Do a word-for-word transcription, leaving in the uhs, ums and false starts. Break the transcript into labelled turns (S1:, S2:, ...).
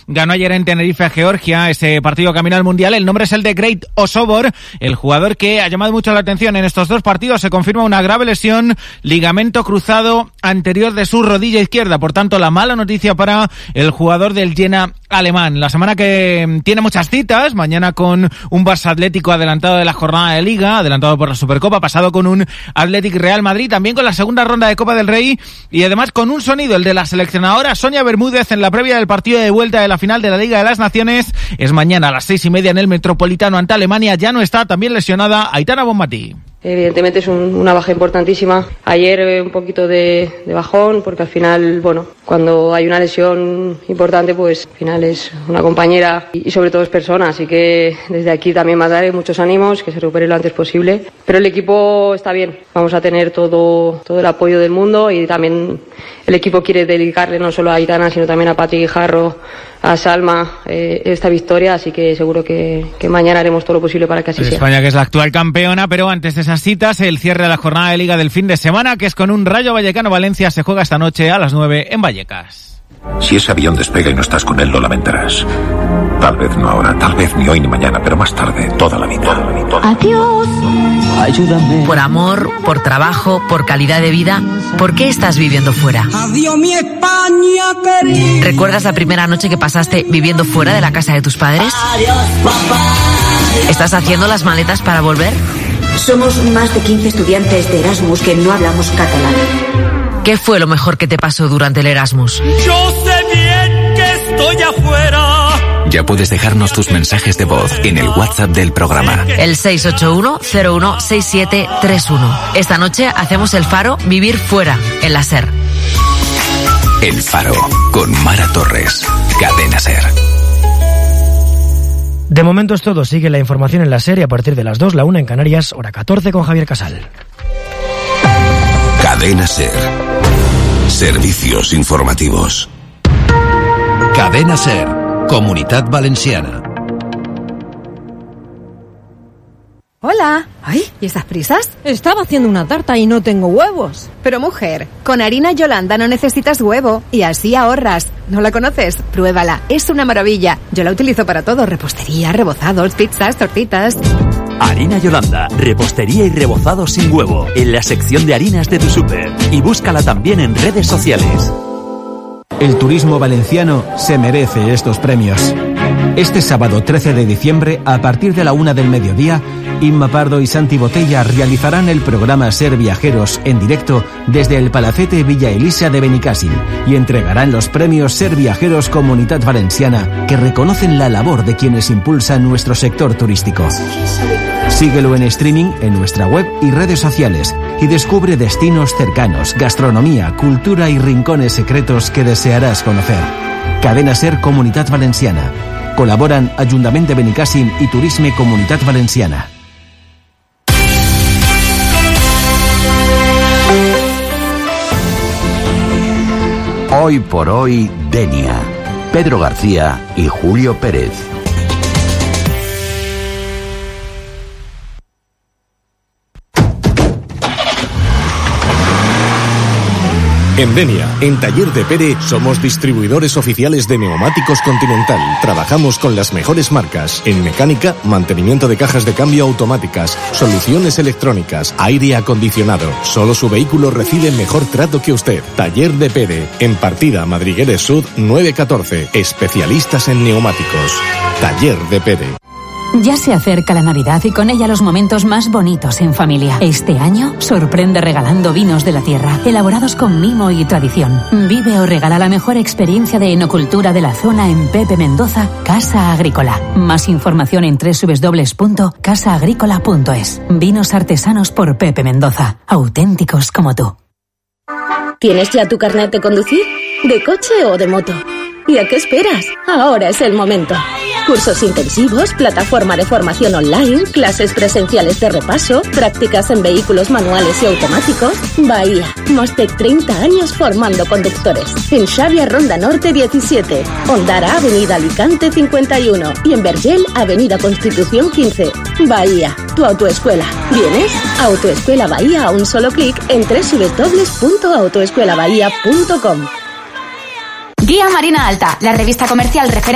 S1: ganó ayer en Tenerife a Georgia, ese partido camino al Mundial. El nombre es el de Great Osobor, el jugador que ha llamado mucho la atención en estos dos partidos. Se confirma una grave lesión, ligamento cruzado anterior de su rodilla izquierda. Por tanto, la mala noticia para el jugador del Jena alemán. La semana que tiene muchas citas, mañana con un Barça Atlético adelantado de la jornada de Liga, adelantado por la Supercopa, pasado con un Athletic Real Madrid, también con la segunda ronda de Copa del Rey y además con un sonido, el de la seleccionadora Sonia Bermúdez en la previa del partido de vuelta de la final de la Liga de las Naciones. Es mañana a las seis y media en el Metropolitano ante Alemania. Ya no está también lesionada Aitana Bonmatí.
S2: Evidentemente es un, una baja importantísima. Ayer eh, un poquito de, de bajón, porque al final, bueno, cuando hay una lesión importante, pues al final es una compañera y, y sobre todo es persona. Así que desde aquí también mandaré muchos ánimos, que se recupere lo antes posible. Pero el equipo está bien. Vamos a tener todo, todo el apoyo del mundo y también el equipo quiere dedicarle no solo a Aitana, sino también a Patri Guijarro, a Salma, eh, esta victoria. Así que seguro que, que mañana haremos todo lo posible para que así sea.
S1: España, que es la actual campeona, pero antes de esas citas, el cierre de la jornada de Liga del fin de semana, que es con un Rayo Vallecano Valencia, se juega esta noche a las nueve en Vallecas.
S3: Si ese avión despega y no estás con él, lo lamentarás. Tal vez no ahora, tal vez ni hoy ni mañana, pero más tarde, toda la vida. Toda la vida.
S4: Adiós. Ayúdame. Por amor, por trabajo, por calidad de vida, ¿por qué estás viviendo fuera?
S5: Adiós, mi España querida.
S4: ¿Recuerdas la primera noche que pasaste viviendo fuera de la casa de tus padres?
S5: Adiós, papá.
S4: ¿Estás haciendo las maletas para volver?
S6: Somos más de quince estudiantes de Erasmus que no hablamos catalán.
S4: ¿Qué fue lo mejor que te pasó durante el Erasmus?
S5: Yo sé bien que estoy afuera.
S7: Ya puedes dejarnos tus mensajes de voz en el WhatsApp del programa.
S4: El seis ocho uno cero uno seis siete tres uno. Esta noche hacemos el Faro Vivir Fuera, en la SER.
S7: El Faro, con Mara Torres. Cadena SER.
S8: De momento es todo. Sigue la información en la SER y a partir de las dos, la una en Canarias, hora catorce con Javier Casal.
S7: Cadena SER. Servicios informativos.
S9: Cadena SER. Comunitat Valenciana.
S10: Hola. Ay, ¿y esas prisas? Estaba haciendo una tarta y no tengo huevos. Pero mujer, con harina Yolanda no necesitas huevo y así ahorras. ¿No la conoces? Pruébala, es una maravilla. Yo la utilizo para todo, repostería, rebozados, pizzas, tortitas.
S11: Harina Yolanda, repostería y rebozado sin huevo, en la sección de harinas de tu súper. Y búscala también en redes sociales.
S12: El turismo valenciano se merece estos premios. Este sábado trece de diciembre, a partir de la una del mediodía, Inma Pardo y Santi Botella realizarán el programa Ser Viajeros en directo desde el Palacete Villa Elisa de Benicàssim y entregarán los premios Ser Viajeros Comunitat Valenciana, que reconocen la labor de quienes impulsan nuestro sector turístico. Síguelo en streaming en nuestra web y redes sociales y descubre destinos cercanos, gastronomía, cultura y rincones secretos que desearás conocer. Cadena SER Comunitat Valenciana. Colaboran Ajuntament de Benicàssim y Turisme Comunitat Valenciana.
S9: Hoy por hoy, Denia. Pedro García y Julio Pérez.
S13: En Denia, en Taller de Pere, somos distribuidores oficiales de neumáticos Continental. Trabajamos con las mejores marcas en mecánica, mantenimiento de cajas de cambio automáticas, soluciones electrónicas, aire acondicionado. Solo su vehículo recibe mejor trato que usted. Taller de Pere, en Partida Madrigueres Sud nueve catorce. Especialistas en neumáticos. Taller de Pere.
S14: Ya se acerca la Navidad y con ella los momentos más bonitos en familia. Este año sorprende regalando vinos de la tierra, elaborados con mimo y tradición. Vive o regala la mejor experiencia de enocultura de la zona en Pepe Mendoza, Casa Agrícola. Más información en doble u doble u doble u punto casa agrícola punto es. Vinos artesanos por Pepe Mendoza, auténticos como tú.
S15: ¿Tienes ya tu carnet de conducir? ¿De coche o de moto? ¿Y a qué esperas? Ahora es el momento. Cursos intensivos, plataforma de formación online, clases presenciales de repaso, prácticas en vehículos manuales y automáticos. Bahía, más de treinta años formando conductores. En Xàbia Ronda Norte diecisiete, Ondara Avenida Alicante cincuenta y uno y en Vergel Avenida Constitución quince. Bahía, tu autoescuela. ¿Vienes? Autoescuela Bahía a un solo clic en doble u doble u doble u punto autoescuela bahía punto com.
S16: Guía Marina Alta, la revista comercial referente